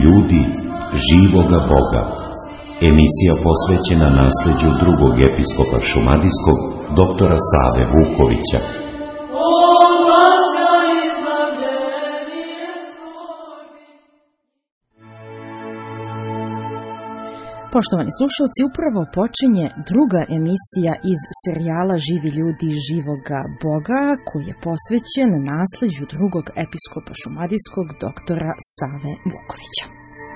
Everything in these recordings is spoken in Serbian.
ljudi živoga Boga. Emisija posvećena nasleđu drugog episkopa šumadijskog, doktora Save Vukovića. Poštovani slušalci, upravo počinje druga emisija iz serijala Živi ljudi živoga Boga, koji je posvećen nasleđu drugog episkopa šumadijskog, doktora Save Vukovića.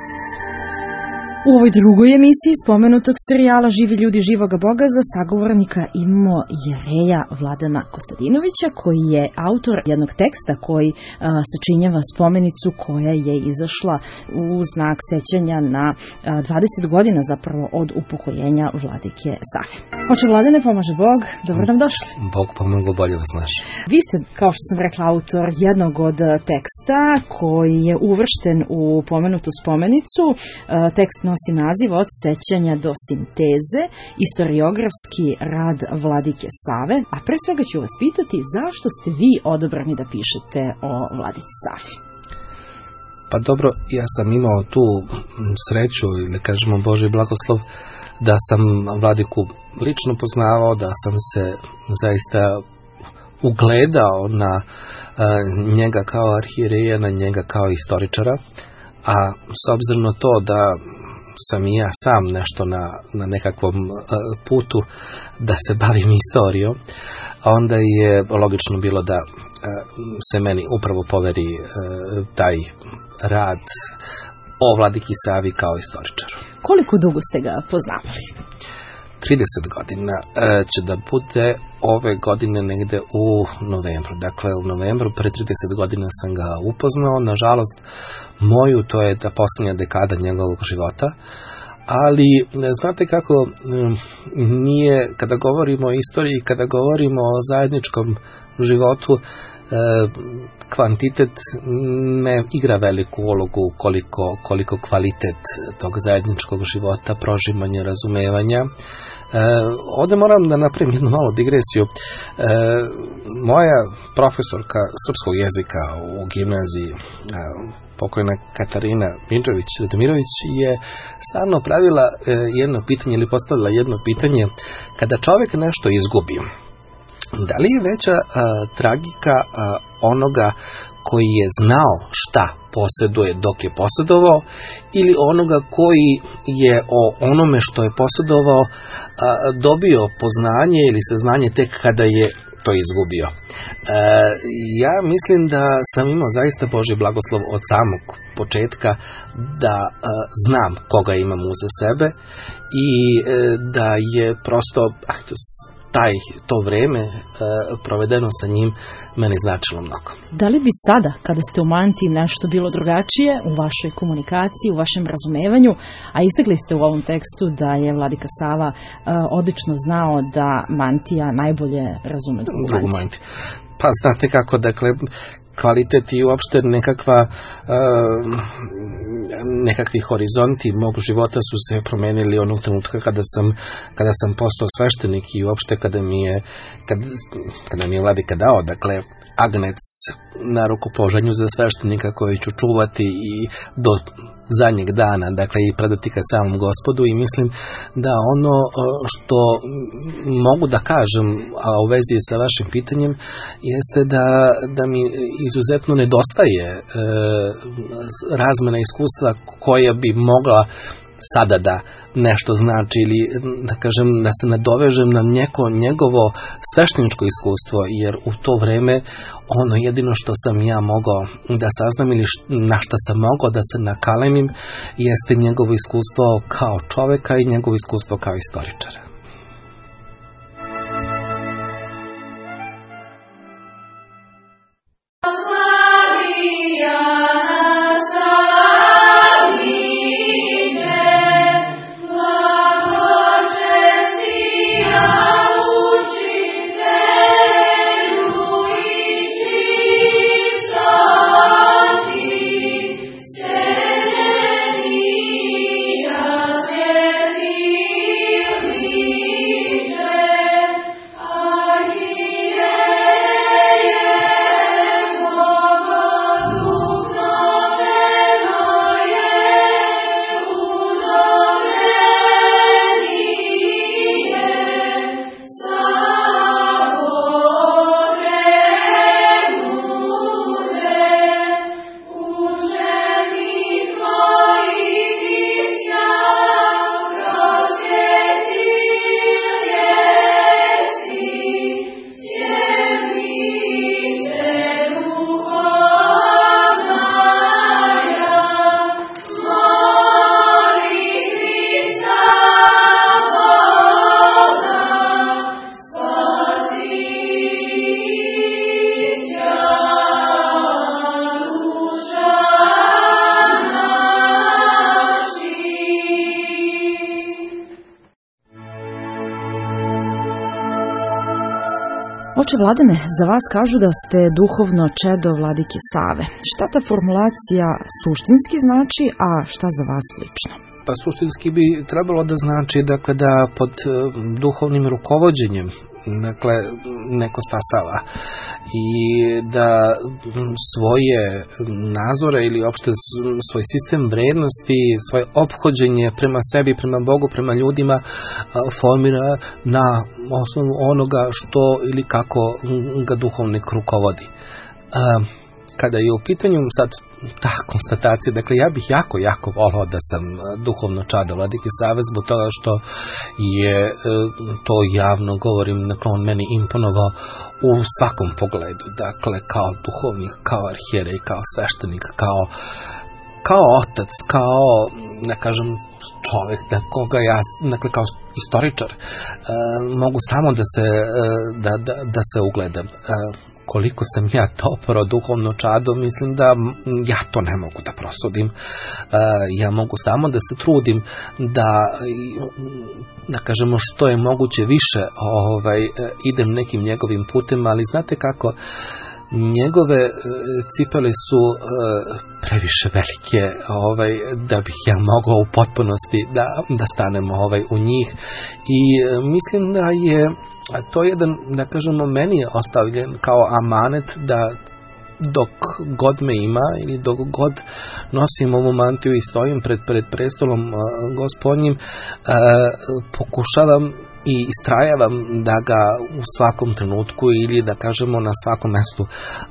U ovoj drugoj emisiji spomenutog serijala Živi ljudi živoga Boga za sagovornika imamo jereja Vladana Kostadinovića, koji je autor jednog teksta koji sačinjava spomenicu koja je izašla u znak sećanja na 20 godina zapravo od upokojenja vladike Save. Oče Vladane, pomaže Bog, dobro nam došli. Bog pomogao, bolje vas naš. Vi ste, kao što sam rekla, autor jednog od teksta koji je uvršten u pomenutu spomenicu. Tekst nosi naziv Od sećanja do sinteze, istoriografski rad vladike Save, a pre svega ću vas pitati zašto ste vi odabrani da pišete o vladici Savi? Pa dobro, ja sam imao tu sreću, ili kažemo Božji blagoslov, da sam vladiku lično poznavao, da sam se zaista ugledao na njega kao arhijereja, na njega kao istoričara, a s obzirom na to da sam i ja sam nešto na nekakvom putu da se bavim istorijom, onda je logično bilo da se meni upravo poveri taj rad o vladiki Savi kao istoričaru. Koliko dugo ste ga poznavali? 30 godina će da bude ove godine negde u novembru. Dakle, u novembru pre 30 godina sam ga upoznao. Nažalost, moju, to je ta posljednja dekada njegovog života. Ali, znate kako, nije, kada govorimo o istoriji, kada govorimo o zajedničkom životu, kvantitet ne igra veliku ulogu koliko kvalitet tog zajedničkog života, prožimanja, razumevanja. Ovdje moram da napravim jednu malu digresiju. Moja profesorka srpskog jezika u gimnaziji, pokojna Katarina Midžović-Radmirović, je stalno pravila jedno pitanje ili postavila jedno pitanje: kada čovjek nešto izgubi, da li je veća tragika onoga koji je znao šta posjeduje dok je posjedovao, ili onoga koji je o onome što je posjedovao dobio poznanje ili saznanje tek kada je to izgubio? Ja mislim da sam imao zaista Božji blagoslov od samog početka da znam koga imam uza sebe i da je prosto to vreme provedeno sa njim meni značilo mnogo. Da li bi sada, kada ste u mantiji, nešto bilo drugačije u vašoj komunikaciji, u vašem razumevanju, a istakli ste u ovom tekstu da je vladika Sava odlično znao da mantija najbolje razume drugu mantiju? Pa znate kako, dakle, kvalitet i uopšte nekakvi horizonti mog života su se promenili onog trenutka kada sam postao sveštenik i uopšte kada mi je vladika dao, dakle, agnec na rukopoloženju za sveštenika koji ću čuvati i do zadnjeg dana, dakle, i predati ka samom Gospodu. I mislim da ono što mogu da kažem, a u vezi sa vašim pitanjem, jeste da mi izuzetno nedostaje razmena iskustva koja bi mogla sada da nešto znači, ili da kažem, da se nadovežem na njegovo svešteničko iskustvo, jer u to vreme ono jedino što sam ja mogao da saznam ili na šta sam mogao da se nakalemim jeste njegovo iskustvo kao čoveka i njegovo iskustvo kao istoričara. Thank you. Oče Vladane, za vas kažu da ste duhovno čedo vladike Save. Šta ta formulacija suštinski znači, a šta za vas lično? Pa suštinski bi trebalo da znači da pod duhovnim rukovođenjem neko stasava i da svoje nazore ili uopšte svoj sistem vrednosti, svoje ophođenje prema sebi, prema Bogu, prema ljudima formira na osnovu onoga što ili kako ga duhovnik rukovodi. Kada je u pitanju sad ta konstatacija, ja bih jako volao da sam duhovno čado vladike Save zbog toga što je to javno govorim, on meni imponovao u svakom pogledu, kao duhovnik, kao arhijerej, kao sveštenik, kao otac, kao, da kažem, čovjek na koga ja, kao istoričar, mogu samo da se ugledam. Koliko sam ja toporo duhovno čado, mislim da ja to ne mogu da prosudim. Ja mogu samo da se trudim da kažemo što je moguće više idem nekim njegovim putem, ali znate kako, njegove cipele su previše velike da bih ja mogao u potpunosti da stanem u njih i mislim da je to jedan, da kažemo, meni je ostavljen kao amanet da dok god me ima ili dok god nosim ovu mantiju i stojim pred prestolom Gospodnjim, pokušavam i istrajavam da ga u svakom trenutku ili da kažemo na svakom mestu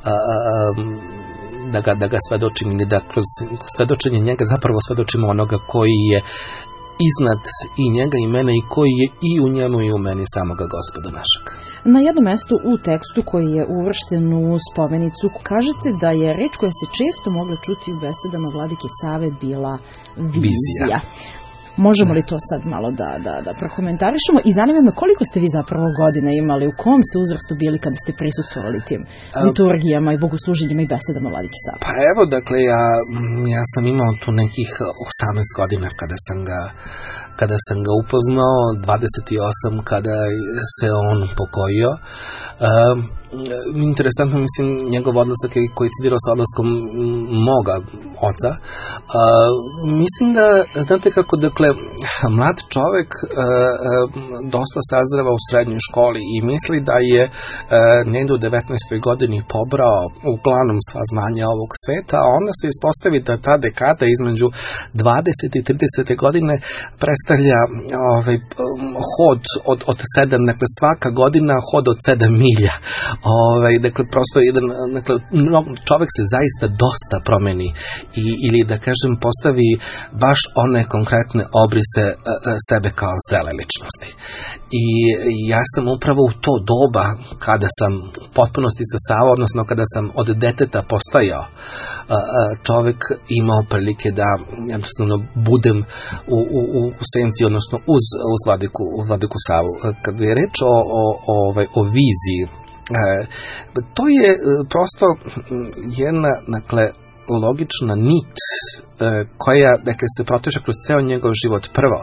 da ga svedočim ili da kroz svedočenje njega zapravo svedočimo onoga koji je iznad i njega i mene i koji je i u njemu i u meni samoga Gospoda našeg. Na jednom mestu u tekstu koji je uvršten u spomenicu kažete da je reč koja se često mogla čuti u besedama vladike Save bila vizija. Možemo li to sad malo da prokomentarišemo? I zanima me koliko ste vi zapravo godina imali, u kom ste uzrastu bili kada ste prisustvovali tim liturgijama i bogosluženjima i besedama vladike Save? Pa evo, ja sam imao tu nekih 18 godina kada sam ga upoznao, 28 kada se on pokojio. Interesantno, mislim, njegov odlazak je koincidirao sa odlaskom moga oca. Mislim da, znate kako, mlad čovek dosta sazreva u srednjoj školi i misli da je negdje u 19. godini pobrao uglavnom sva znanja ovog sveta, a onda se ispostavi da ta dekada između 20. i 30. godine predstavlja hod od 7, svaka godina hod od 7 milja. Prosto jedan, čovjek se zaista dosta promeni ili da kažem postavi baš one konkretne obrise sebe kao zrele ličnosti. I ja sam upravo u to doba kada sam u potpunosti sastava, odnosno kada sam od deteta postajao čovjek, imao prilike da jednostavno budem u senci, odnosno uz vladiku Savu. Kad je reč o viziji, to je prosto jedna, logična nit koja, se proteže kroz ceo njegov život. Prvo,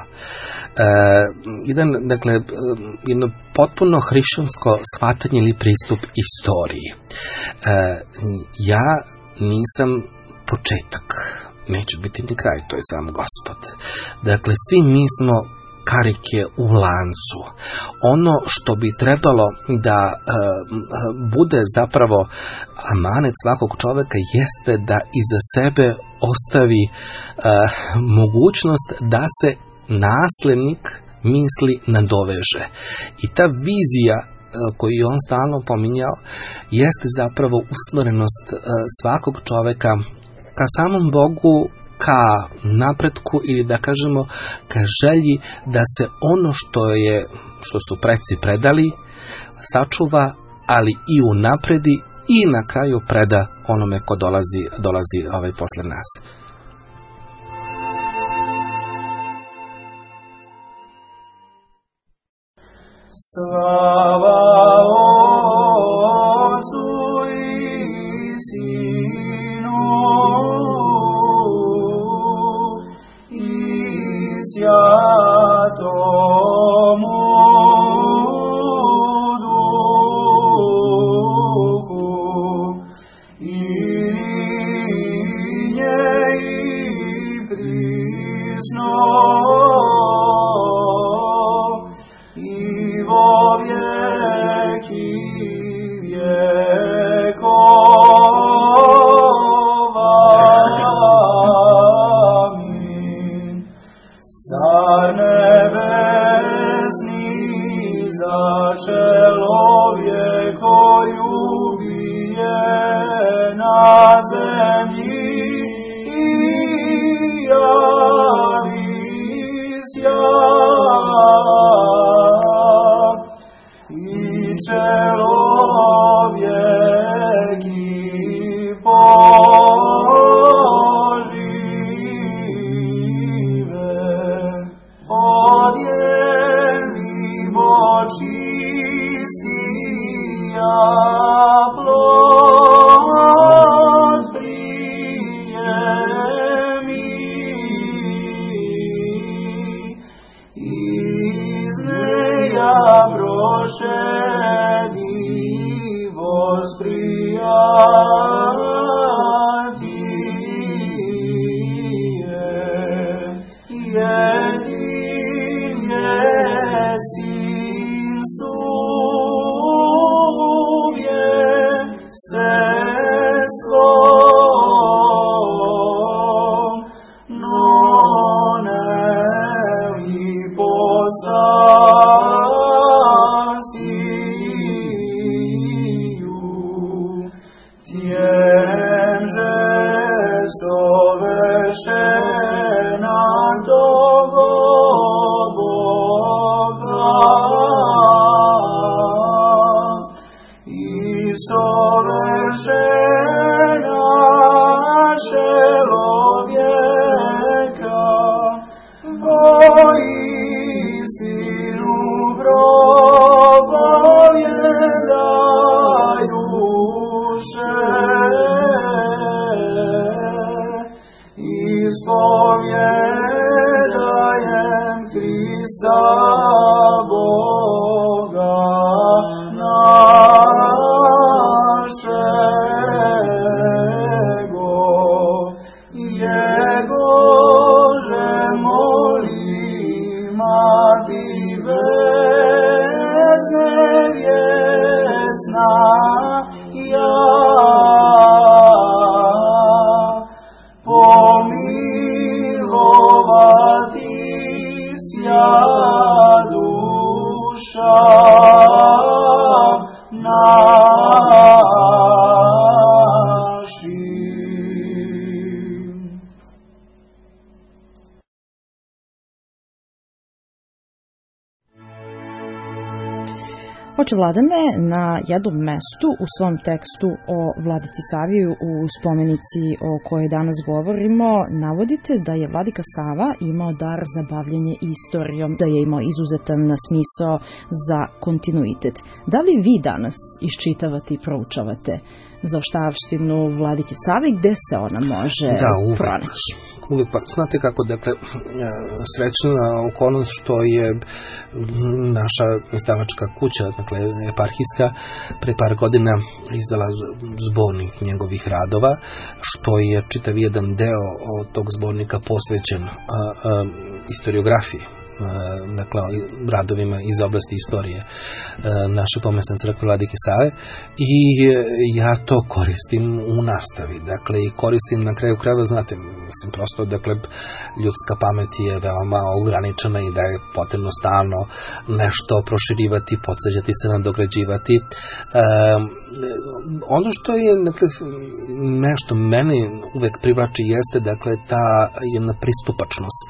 jedno potpuno hrišćansko shvatanje ili pristup istoriji. Ja nisam početak, neću biti ni kraj, to je sam Gospod. Svi mi smo karike u lancu. Ono što bi trebalo da bude zapravo amanet svakog čoveka jeste da iza sebe ostavi mogućnost da se naslednik misli nadoveže. I ta vizija koju je on stalno pominjao jeste zapravo usmerenost svakog čoveka ka samom Bogu, ka napretku ili da kažemo ka želji da se ono što su preci predali sačuva, ali i unapredi i na kraju preda onome ko dolazi posle nas. Slava Otcu i Sinu Svjatomu Duhu, jedin jesin suvjestvom, non evi postasiju, tjem že sovršena togo Boga i sovršena čelovjeka, o istinu propovjedajuše, ispovjedajem Hrista Boga našego, Jegože molim, Mati bezvjesna ja, pomilovati sja duša naši. Oče Vladane, na jednom mestu u svom tekstu o Vladici Saviju u spomenici o kojoj danas govorimo, navodite da je Vladika Sava imao dar za bavljenje istorijom, da je imao izuzetan smisao za kontinuitet. Da li vi danas iščitavate i proučavate zaoštavštinu Vladike Save i gde se ona može pronaći? Uvijek, pa znate kako, dakle, srećna okolnost što je naša izdavačka kuća, dakle, eparhijska, pre par godina izdala zbornik njegovih radova, što je čitav jedan deo tog zbornika posvećen historiografiji, dakle, radovima iz oblasti istorije naše pomesne crkve Vladike Save, i ja to koristim u nastavi, dakle, i koristim na kraju krajeva, znate, mislim, prosto, dakle, ljudska pamet je veoma ograničena i da je potrebno stalno nešto proširivati, podsjećati se, nadograđivati. Ono što je, dakle, nešto meni uvek privlači jeste, dakle, ta jedna pristupačnost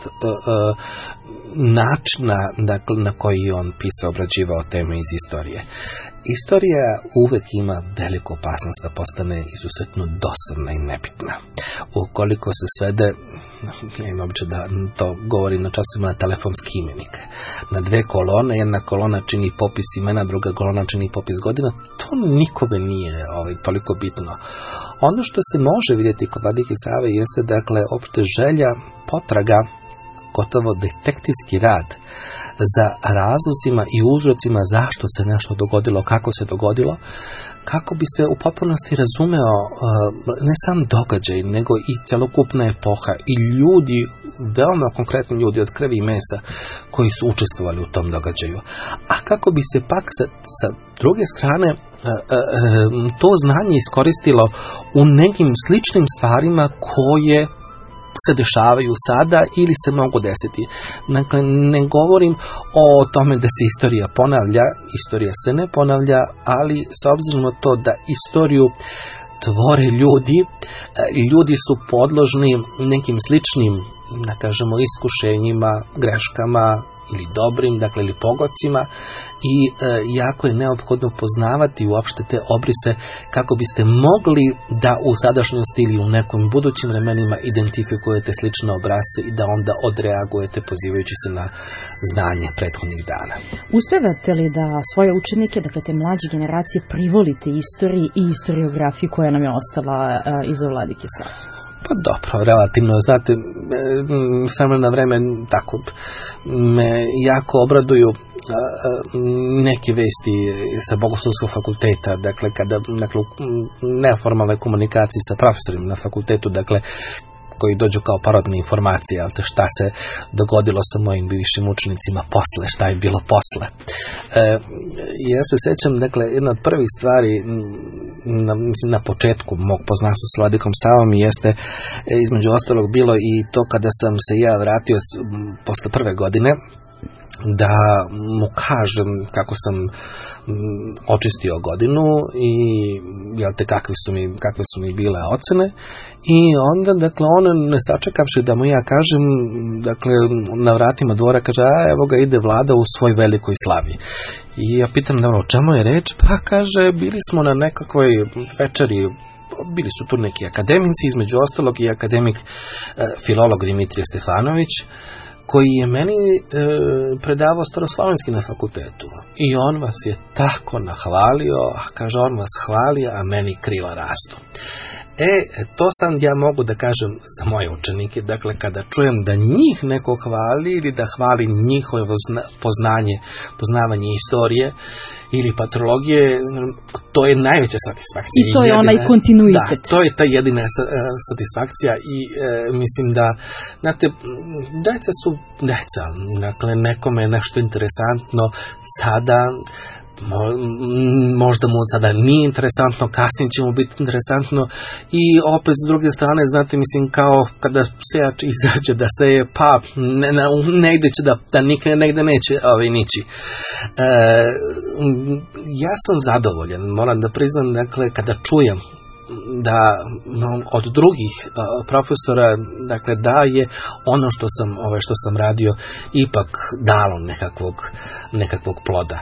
načina, dakle, na koji je on pisao, obrađivao teme iz istorije. Istorija uvek ima veliku opasnost da postane izuzetno dosadna i nebitna. Ukoliko se svede, ja imam običaj da to govorim na časima, na telefonski imenik. Na dve kolone, jedna kolona čini popis imena, druga kolona čini popis godina, to nikome nije toliko bitno. Ono što se može vidjeti kod Vladike Save jeste, dakle, opšte želja, potraga, gotovo detektivski rad za razlozima i uzrocima zašto se nešto dogodilo, kako se dogodilo, kako bi se u potpunosti razumeo ne sam događaj, nego i celokupna epoha i ljudi, veoma konkretni ljudi od krvi i mesa koji su učestvovali u tom događaju. A kako bi se pak sa druge strane to znanje iskoristilo u nekim sličnim stvarima koje se dešavaju sada ili se mogu desiti. Dakle, ne govorim o tome da se istorija ponavlja, istorija se ne ponavlja, ali s obzirom na to da istoriju tvore ljudi, ljudi su podložni nekim sličnim, da kažemo, iskušenjima, greškama ili dobrim, dakle, ili pogodcima, i jako je neophodno poznavati uopšte te obrise kako biste mogli da u sadašnjosti ili u nekim budućim vremenima identifikujete slične obrasce i da onda odreagujete pozivajući se na znanje prethodnih dana. Uspevate li da svoje učenike, dakle te mlađe generacije, privolite istoriji i historiografiji koja nam je ostala iza Vladike Save? Pa dobro, relativno, znate, s vremena na vreme tako me jako obraduju neke vesti sa Bogoslovskog fakulteta, dakle neformalne komunikacije sa profesorima na fakultetu, dakle koji dođu kao parodne informacije, ali šta se dogodilo sa mojim bivšim učenicima posle, šta je bilo posle. Ja se sećam, dakle, jedna od prvih stvari na početku mog poznanstva sa Vladikom Savom jeste između ostalog bilo i to kada sam se ja vratio posle prve godine, da mu kažem kako sam očistio godinu i kakve su mi bile ocene, i onda, dakle, on ne sačekavši da mu ja kažem, dakle, na vratima dvora kaže, evo ga ide Vlada u svoj velikoj slavi. I ja pitam, dobro, o čemu je reč? Pa kaže, bili smo na nekakvoj večeri, bili su tu neki akademici, između ostalog i akademik filolog Dimitrije Stefanović, koji je meni predavao staroslavenski na fakultetu. I on vas je tako nahvalio, kaže, on vas hvali, a meni krila rastu. To sam ja mogu da kažem za moje učenike, dakle, kada čujem da njih neko hvali ili da hvali njihovo poznavanje istorije ili patrologije, to je najveća satisfakcija. I to je onaj kontinuitet. Da, to je ta jedina satisfakcija i mislim da, znate, deca su deca, dakle, nekome je nešto interesantno sada, možda mu sada nije interesantno, kasnije će mu biti interesantno, i opet s druge strane, znate, mislim, kao kada sejač izađe da seje, pa negde će da nikne, negde neće nići. Ja sam zadovoljan, moram da priznam, dakle, kada čujem da od drugih profesora, dakle, da je ono što sam radio ipak dalo nekakvog ploda.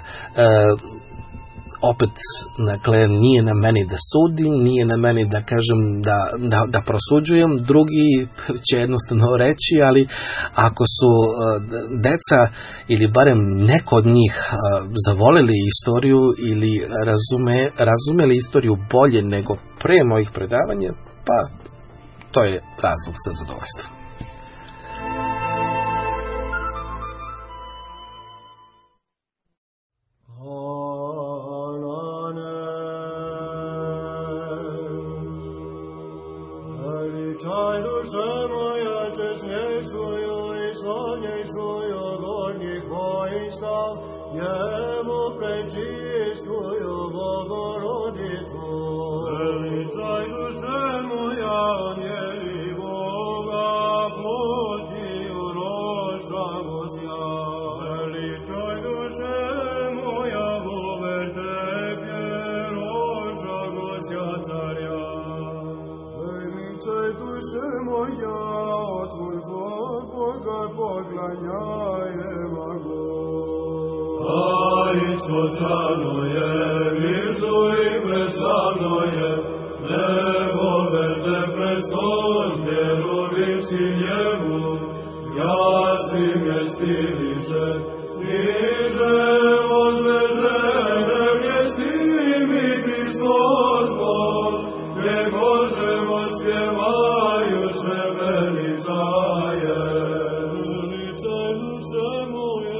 Opet, dakle, nije na meni da sudim, nije na meni da kažem da prosuđujem, drugi će jednostavno reći, ali ako su deca ili barem neko od njih zavoleli istoriju ili razumeli istoriju bolje nego pre mojih predavanja, pa to je razlog za zadovoljstvo. Jemu prečistuju Bogorodicu. Veličaj duše moja, anjeli Boga, plotiju roša Gosja. Veličaj duše moja, Bober tebe, roša Gosja carja. Veličaj duše moja, Tvoj Boga poklanjajemo Go. Isto strano je, mirzu i preslavno je, nebo verde prestol, vjerovinski njemu, jasni mjesti više, niže ozvežene mjesti mi Hristos Bog, gdje Božemo spjevajuće veličaje. Veličaj duše moja,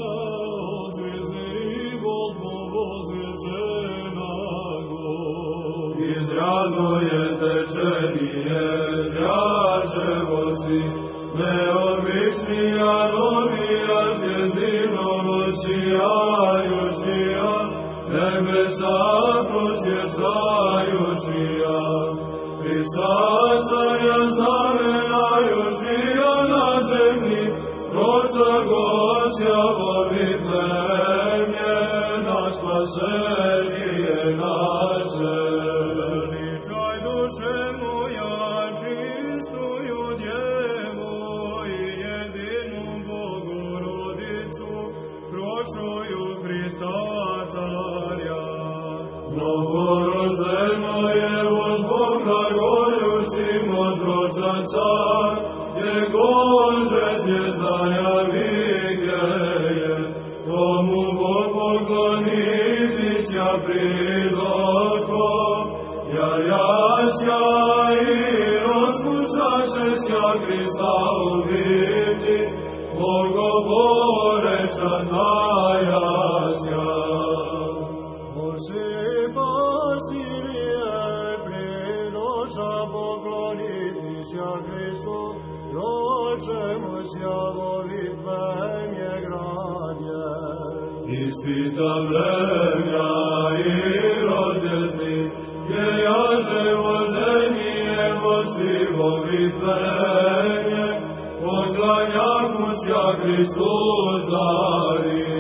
izradno je tečenije, zjaševosti, neobičnija novija, zvjezdinovo sijajućija, nebesa prosvješajućija, Hrista carja znamenajućija na zemlji, roša Gosja voditlemlje, na spasenije naše. Veličaj duše moja, čistuju Djevu i jedinu Bogorodicu, prošuju Hrista carja. Novorođeno je od Boga gojućim od rođaca, gdje Bože zvjezdaja vike jest, tomu Bog pokloniti sja pridoko, ja i rozpušćenja duša će sja Hrista uviti, Bogoboreča najasja. Bože Basilije, pridoša pokloniti sja Hristu, dođemo sja molitvenje gradje. Ispita vremja i rodjezni, gdje jaže voženije mosti molitvenje, poklanjaku sja Hristu zari.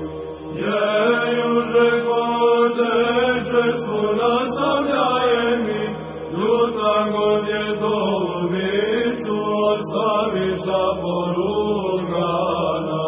Jejuže Otečestvu nastavljaje mi, ljuta god je dobicu ostaviša porugana.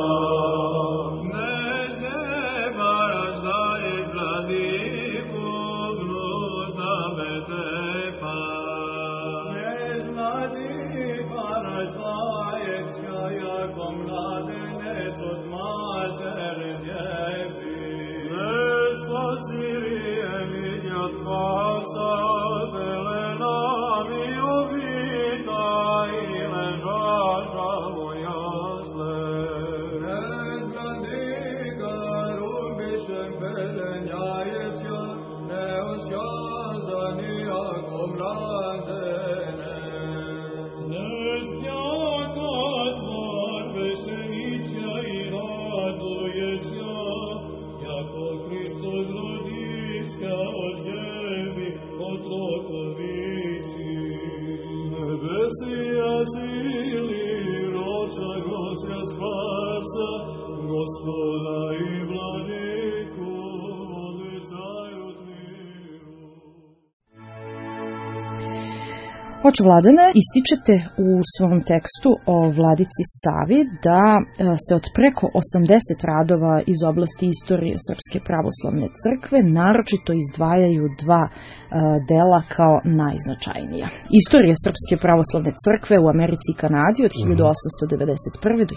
Oče Vladane, ističete u svom tekstu o Vladici Savi da se od preko 80 radova iz oblasti istorije Srpske pravoslavne crkve naročito izdvajaju dva dela kao najznačajnija. Istorija Srpske pravoslavne crkve u Americi i Kanadi od 1891. do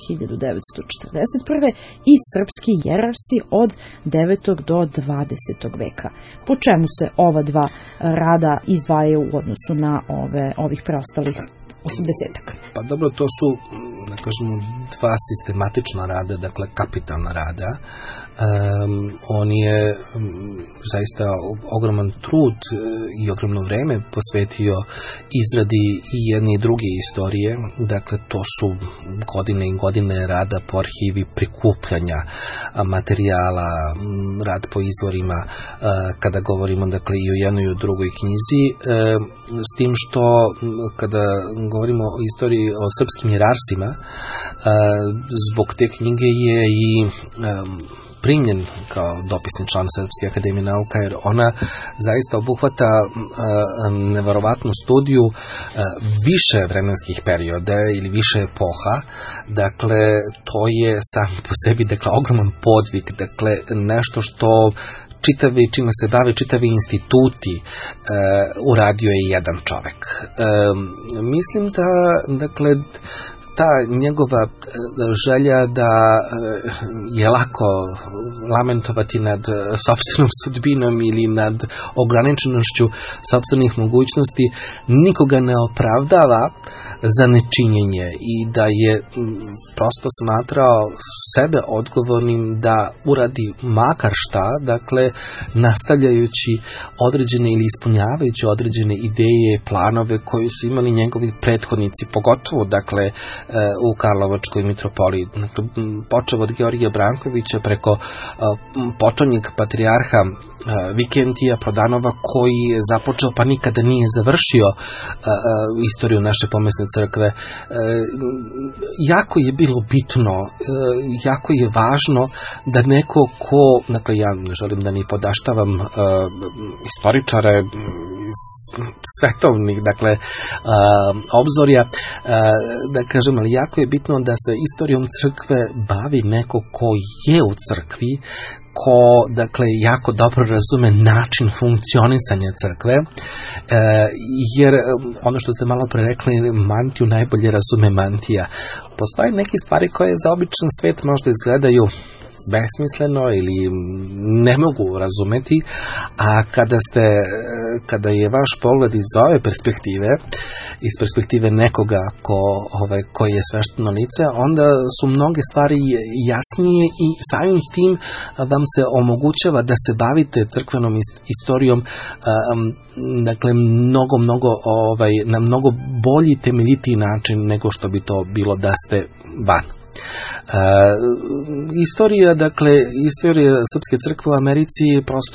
1941. i Srpski jerarsi od 9. do 20. veka. Po čemu se ova dva rada izdvajaju u odnosu na ovih preostalih 80-ak? Pa dobro, to su, da kažemo, dva sistematična rada, dakle kapitalna rada. On je zaista ogroman trud i ogromno vreme posvetio izradi i jedne i druge istorije. Dakle, to su godine i godine rada po arhivi, prikupljanja materijala, rad po izvorima, kada govorimo dakle i o jednoj i o drugoj knjizi, s tim što kada govorimo o istoriji o srpskim jerarsima, zbog te knjige je i primljen kao dopisni član Srpske akademije nauka, jer ona zaista obuhvata neverovatnu studiju više vremenskih perioda ili više epoha. Dakle, to je sam po sebi ogroman podvig, dakle nešto što čime se bave čitavi instituti, uradio je jedan čovek. Mislim da, dakle, ta njegova želja da je lako lamentovati nad sopstvenom sudbinom ili nad ograničenošću sopstvenih mogućnosti nikoga ne opravdava za nečinjenje i da je prosto smatrao sebe odgovornim da uradi makar šta, dakle nastavljajući određene ili ispunjavajući određene ideje, planove koje su imali njegovi prethodnici, pogotovo dakle u Karlovačkoj mitropoliji, počev od Georgija Brankovića preko potonjeg patrijarha Vikentija Prodanova, koji je započeo pa nikada nije završio istoriju naše pomesne crkve. Jako je bilo bitno, jako je važno da neko ko, dakle ja ne želim da ni podaštavam istoričare iz svetovnih, dakle obzorja, da kažem, ali jako je bitno da se istorijom crkve bavi neko ko je u crkvi, ko, dakle, jako dobro razume način funkcionisanja crkve, jer ono što ste malo pre rekli, mantiju najbolje razume mantija. Postoje neke stvari koje za običan svet možda izgledaju besmisleno ili ne mogu razumeti, a kada je vaš pogled iz ove perspektive, iz perspektive nekoga ko je svešteno lice, onda su mnoge stvari jasnije i samim tim vam se omogućava da se bavite crkvenom istorijom dakle mnogo na mnogo bolji, temeljitiji način nego što bi to bilo da ste van. Istorija Srpske crkve u Americi je prosto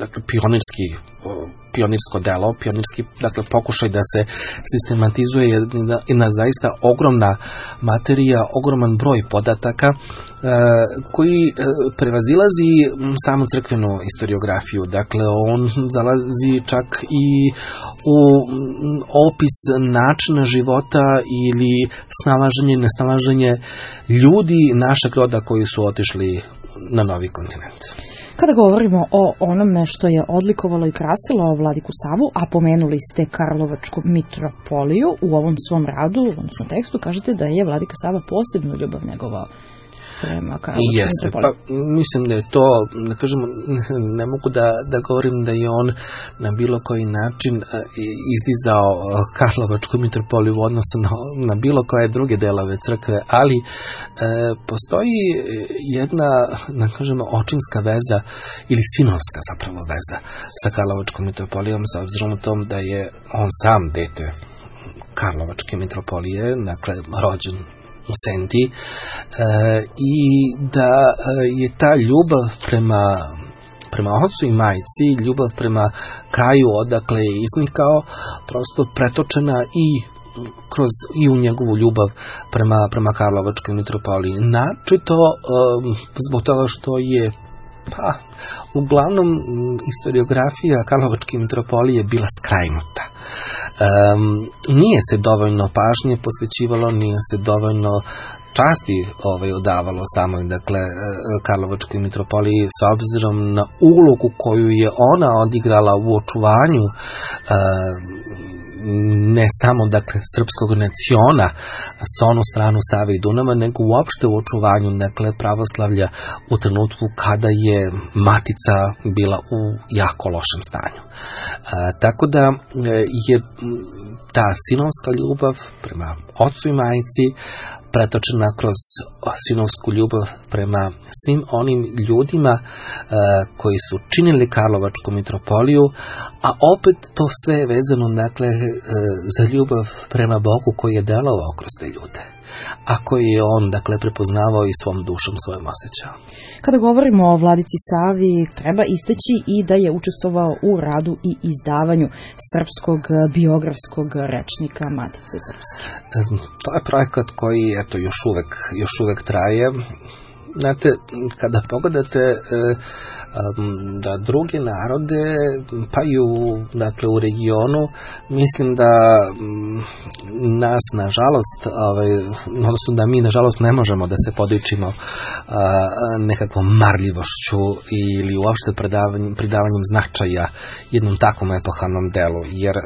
pionirsko delo, dakle pokušaj da se sistematizuje jedna zaista ogromna materija, ogroman broj podataka koji prevazilazi samu crkvenu historiografiju. Dakle, on zalazi čak i u opis načina života ili snalaženje, nesnalaženje ljudi našeg roda koji su otišli na novi kontinent. Kada govorimo o onome što je odlikovalo i krasilo Vladiku Savu, a pomenuli ste Karlovačku mitropoliju, u ovom svom radu, u ovom tekstu, kažete da je Vladika Sava posebnu ljubav negovao prema Karlovačkoj mitropoliji. Pa mislim da je to, da kažemo, ne mogu da govorim da je on na bilo koji način izdizao Karlovačku mitropoliju u odnosu na bilo koje druge delove crkve, ali postoji jedna, da kažemo, očinska veza ili sinovska zapravo veza sa Karlovačkom mitropolijom, sa obzirom u tom da je on sam dete Karlovačke mitropolije, dakle rođen u Senti, i da je ta ljubav prema ocu i majci, ljubav prema kraju odakle je iznikao, prosto pretočena i u njegovu ljubav prema Karlovačkoj mitropoliji. Načito zbog toga što je uglavnom historiografija Karlovačke mitropolije bila skrajnuta. Nije se dovoljno pažnje posvećivalo, nije se dovoljno časti odavalo samoj, dakle, Karlovačkoj mitropoliji s obzirom na ulogu koju je ona odigrala u očuvanju ne samo, dakle, srpskog naciona s onu stranu Save i Dunava, nego uopšte u očuvanju, dakle, pravoslavlja u trenutku kada je matica bila u jako lošem stanju. Tako da je ta sinovska ljubav prema ocu i majci pretočena kroz sinovsku ljubav prema svim onim ljudima koji su činili Karlovačku mitropoliju, a opet to sve je vezano, dakle, za ljubav prema Bogu koji je delovao kroz te ljude, a koji je on, dakle, prepoznavao i svom dušom, svojom osjećajem. Kada govorimo o Vladici Savi, treba istaći i da je učestvovao u radu i izdavanju srpskog biografskog rečnika Matice Srpske. To je projekat koji, eto, još uvek traje. Znate, kada pogledate da druge narode, pa i u regionu, mislim da nas, nažalost, odnosno da mi, nažalost, ne možemo da se podičimo nekakvom marljivošću ili uopšte pridavanjem značaja jednom takvom epohalnom delu, jer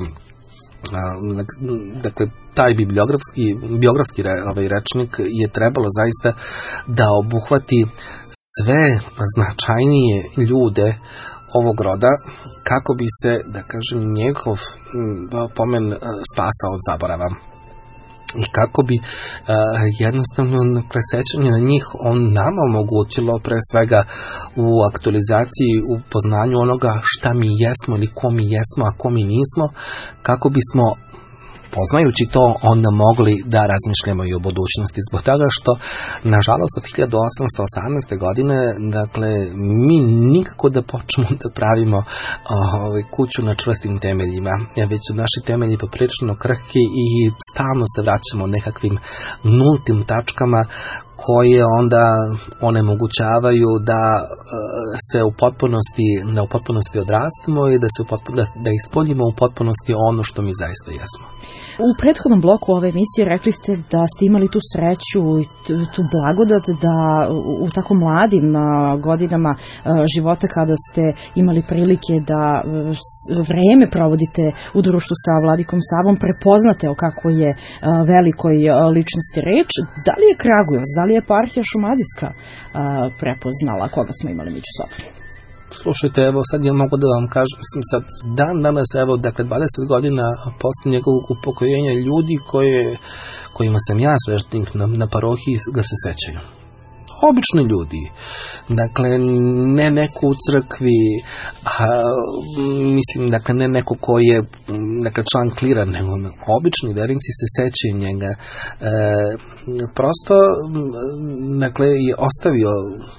dakle, taj biografski rečnik je trebalo zaista da obuhvati sve značajnije ljude ovog roda, kako bi se, da kažem, njegov pomen spasao od zaborava. I kako bi jednostavno presećanje na njih on nama omogućilo, pre svega u aktualizaciji, u poznanju onoga šta mi jesmo ili ko mi jesmo, a ko mi nismo, kako bismo, poznajući to, onda mogli da razmišljamo i o budućnosti. Zbog toga što, nažalost, od 1818. godine, dakle, mi nikako da počnemo da pravimo kuću na čvrstim temeljima, već su naši temelji poprilično krhki i stalno se vraćamo nekakvim nultim tačkama koje onda onemogućavaju da se u potpunosti odrastemo i da ispoljimo u potpunosti ono što mi zaista jesmo. U prethodnom bloku ove emisije rekli ste da ste imali tu sreću i tu blagodat da u tako mladim godinama života, kada ste imali prilike da vreme provodite u društvu sa Vladikom Savom, prepoznate o kako je velikoj ličnosti reč. Da li je Kragujevac, da li li je eparhija šumadijska prepoznala koga smo imali među sobom? Slušajte, evo sad ja mogu da vam kažem, sad dan danas, evo, dakle 20 godina posle njegovog upokojenja, ljudi kojima sam ja sveštenik na parohiji ga se sećaju. Obični ljudi, dakle ne neko u crkvi, mislim, dakle ne neko koji je član klira, nego obični vernici se sećaju njega. Prosto, dakle, je ostavio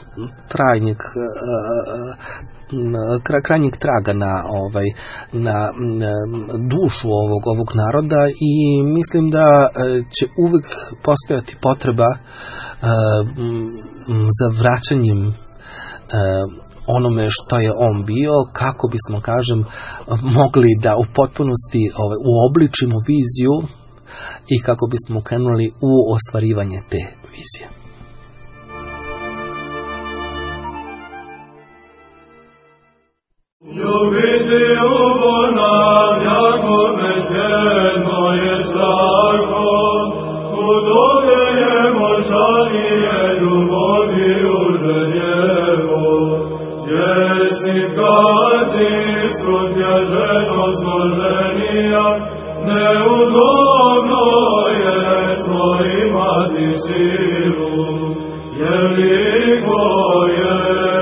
krajnjeg traga na dušu ovog naroda i mislim da će uvek postojati potreba za vraćanjem onome što je on bio, kako bismo, kažem, mogli da u potpunosti uobličimo viziju i kako bismo krenuli u ostvarivanje te vizije. Ljubiti ubona, jako bezjedno je straho, udove je moćanije ljubovi uželjevo. Jesi kati skrutja ženo složenija, neudobno je imati silu, jeliko je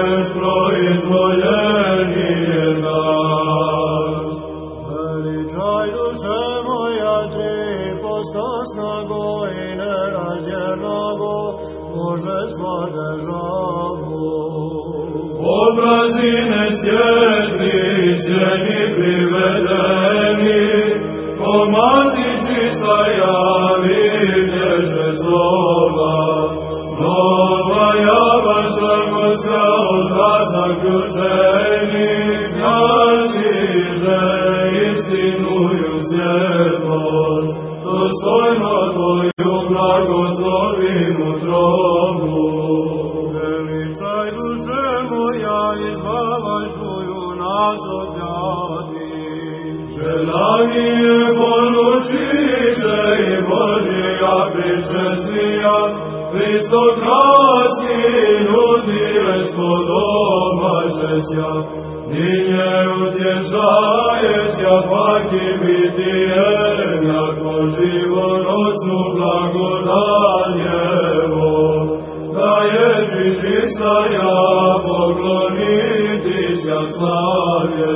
proizvoljenije nas. Veličaj duše moja ti, postasnago i nerazdjernago, božestva državu. Obrazi nestjetni, sjeni privedeni, komati čista javi, dježe slova. Nova java šarmosta od vas zaključeni, nastiže istinuju svjetlost, dostojno tvoju blagoslovinu trobu. Veličaj duše moja, izbavaš tvoju nas objati. Želanije poručiše i Božija prišestvija, Hristo krasni ljudi spodoma šesja, ninje utješajeća paki bitijem, jako živonosnu blagodanjevo, da je čista ja pokloniti sja slavje.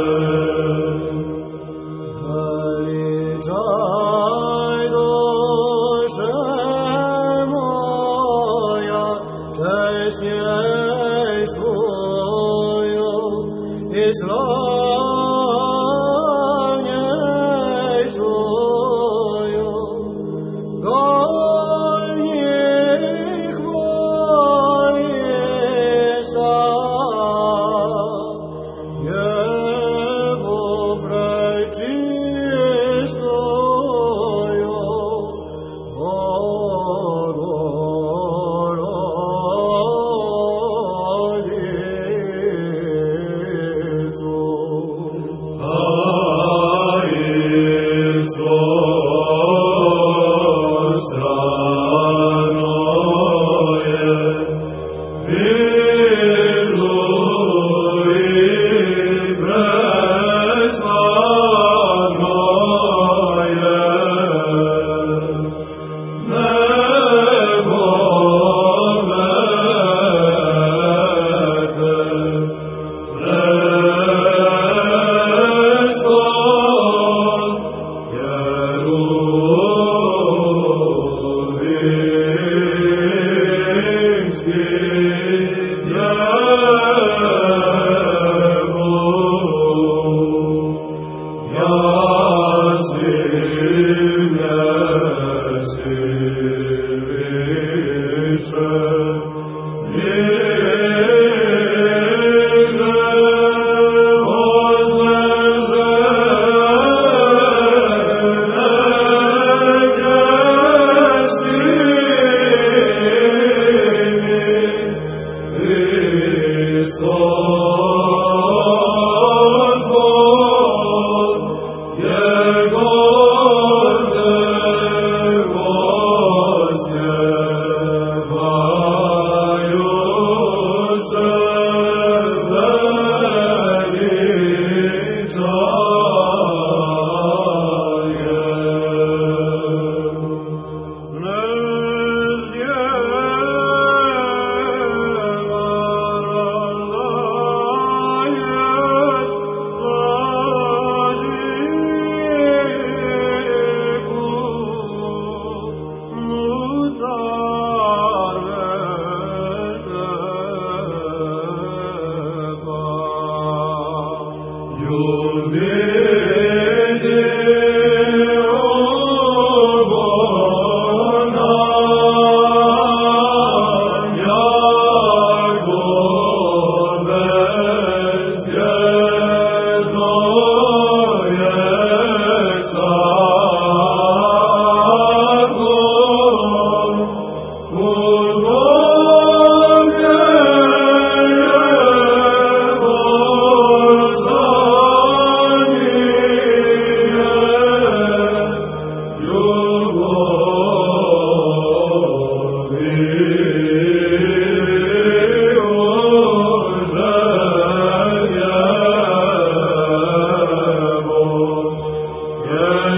Veličaj duše moja, čestnjejšuju i slavnjejšuju, gornjih vojesta, jebu prečistoju, Oh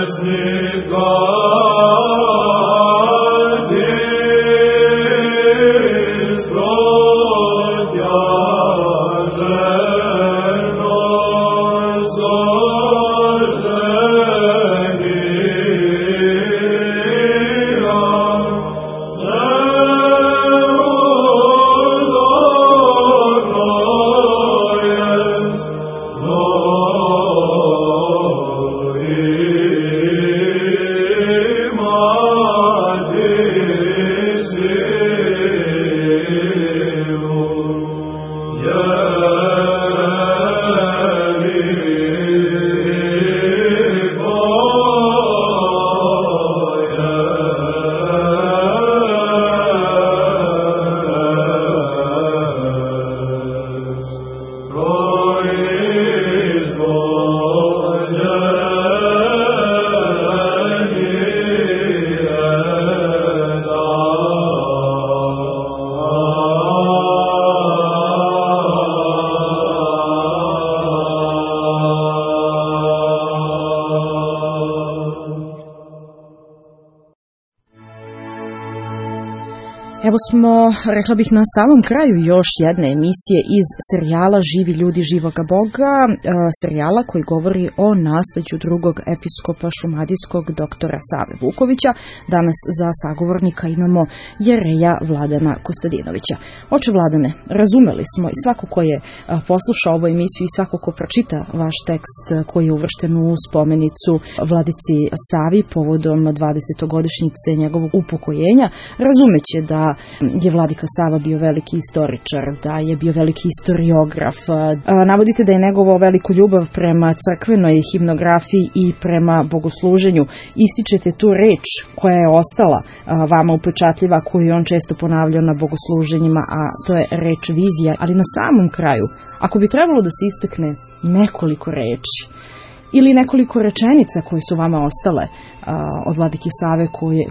Evo smo, rekla bih, na samom kraju još jedne emisije iz serijala Živi ljudi živoga Boga, serijala koji govori o nasleđu drugog episkopa šumadijskog doktora Save Vukovića. Danas za sagovornika imamo jereja Vladana Kostadinovića. Oče Vladane, razumeli smo i svako ko je poslušao ovu emisiju i svako ko pročita vaš tekst koji je uvršten u spomenicu Vladici Savi povodom 20-godišnjice njegovog upokojenja, razumeće da je Vladika Sava bio veliki istoričar, da je bio veliki historiograf. Navodite da je negovao veliku ljubav prema crkvenoj himnografiji i prema bogosluženju. Ističete tu reč koja je ostala vama upečatljiva, koju je on često ponavljao na bogosluženjima, a to je reč vizija. Ali na samom kraju, ako bi trebalo da se istakne nekoliko reči ili nekoliko rečenica koje su vama ostale od Vladike Save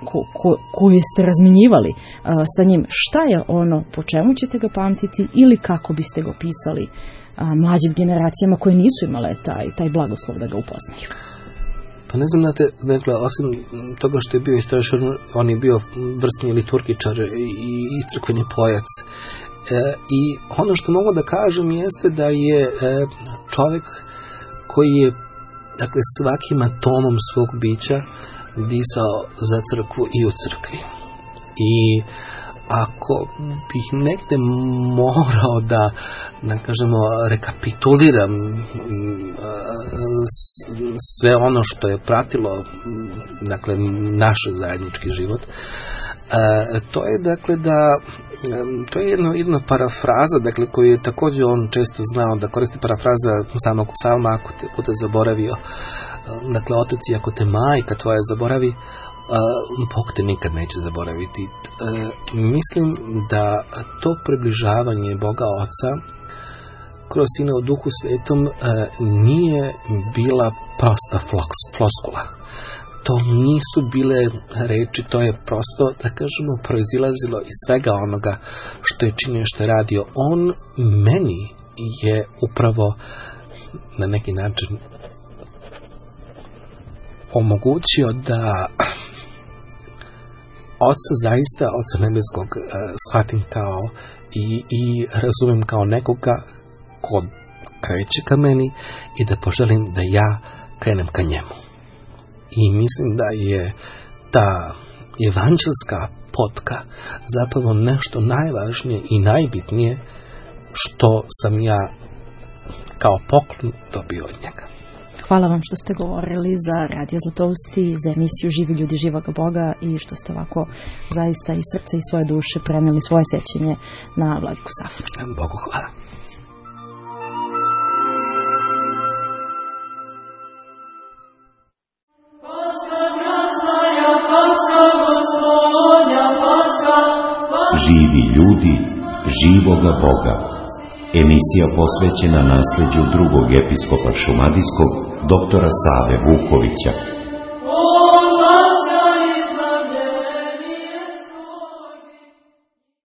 koje ste razminjivali sa njim, šta je ono po čemu ćete ga pamtiti ili kako biste ga opisali mlađim generacijama koje nisu imale taj blagoslov da ga upoznaju? Pa ne znam, dakle, osim toga što je bio istoričar, on je bio vrsni liturgičar i crkveni pojac. I ono što mogu da kažem jeste da je čovjek koji je, dakle, svakim atomom svog bića disao za crkvu i u crkvi. I ako bih negde morao da kažemo, rekapituliram sve ono što je pratilo, dakle, naš zajednički život, to je, dakle, to je jedna parafraza, dakle, koju je također on često znao da koristi, parafraza samog psalma, ako te bude zaboravio, dakle, otac, ako te majka tvoja zaboravi, Bog te nikad neće zaboraviti. Mislim da to približavanje Boga Oca kroz Sina u Duhu Svetom nije bila prosta floskula. To nisu bile reči, to je prosto, da kažemo, proizilazilo iz svega onoga što je činio, što je radio. On meni je upravo na neki način omogućio da Oca nebeskog shvatim kao i razumem kao nekoga ko kreće ka meni i da poželim da ja krenem ka njemu. I mislim da je ta evanđelska potka zapravo nešto najvažnije i najbitnije što sam ja kao poklon dobio od njega. Hvala vam što ste govorili za Radio Zlatousti, za emisiju Živi ljudi živoga Boga i što ste ovako zaista iz srca i svoje duše preneli svoje sećanje na Vladiku Savu. Bogu hvala. Živi ljudi živoga Boga. Emisija posvećena nasleđu drugog episkopa šumadijskog doktora Save Vukovića.